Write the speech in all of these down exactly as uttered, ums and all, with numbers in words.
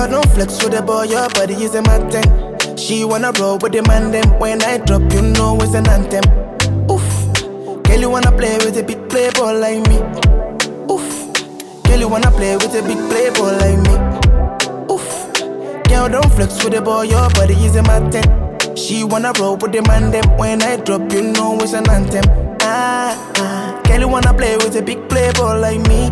Girl, don't flex with the boy, your body is a matter. She wanna roll with the man them. When I drop, you know it's an anthem. Oof. Girl, you wanna play with a big playboy like me. Oof. Girl, you wanna play with a big playboy like me. Oof. Girl, don't flex with the boy, your body is a matter. She wanna roll with the man them. When I drop, you know it's an anthem. Ah, ah. Girl, you wanna play with a big playboy like me.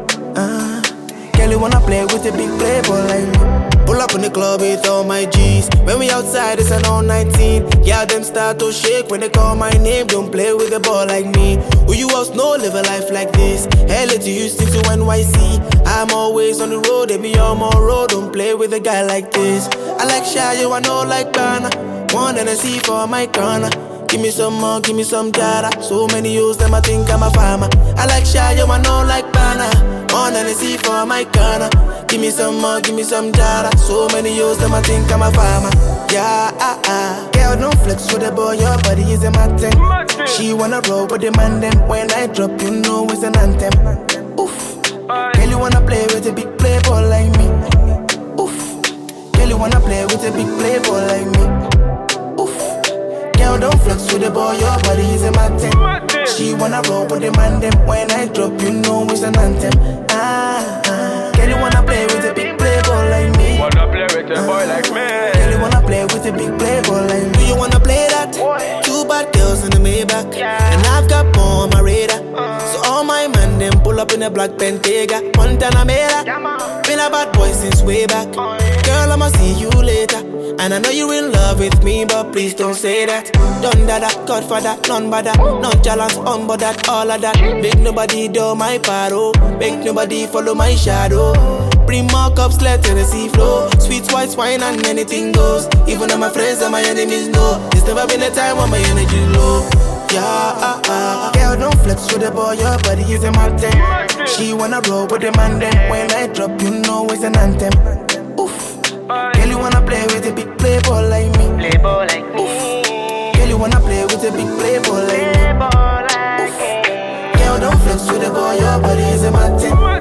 Ah. Girl, you wanna play with a big playboy like me. Pull up in the club with all my G's. When we outside, it's an all nineteen. Yeah, them start to shake when they call my name. Don't play with a ball like me. Who you else know live a life like this? L A to Houston to N Y C. I'm always on the road, they be on my road. Don't play with a guy like this. I like Shy, you I know like Ghana. One and I see for my corner. Give me some more, give me some jara. So many years, them I think I'm a farmer. I like Shy, you I know like Ghana. One and I see for my corner. Give me some more, give me some jara. So many years, them I think I'm a farmer. Yeah, ah, ah. Girl, don't flex with the boy, your body is a matter. She wanna roll with the man then. When I drop, you know it's an anthem. Oof. Girl, you wanna play with a big playboy like me. Oof. Girl, you wanna play with a big playboy like me. Oof. Girl, don't flex with the boy, your body is a matter. She wanna roll with the man then. When I drop, you know it's an anthem. Ah, ah. Girl, you wanna play with a big playboy like me. Wanna play with a boy like me. Girl, you wanna play with a big playboy like me. Do you wanna play that? Two bad girls in the Maybach, and I've got more on my radar. So all my man them pull up in a black Bentayga, Montana Mera. Been a bad boy since way back. Girl, I'ma see you later. And I know you in love with me, but please don't say that. Done that, Godfather, none but that. Nonchalance, on but that, all of that. Make nobody do my paro. Make nobody follow my shadow. Bring more cups, let the sea flow. Sweet white wine and anything goes. Even though my friends and my enemies know. There's never been a time when my energy low. Yeah, ah, ah. Girl, don't flex with the boy, your body is a matter. She wanna roll with the man then. When I drop, you know it's an anthem. Oof. Girl, you wanna play with a big playboy like me. Playboy like me. Oof. Girl, you wanna play with a big playboy like me. Oof. Girl, don't flex with the boy, your body is a matter.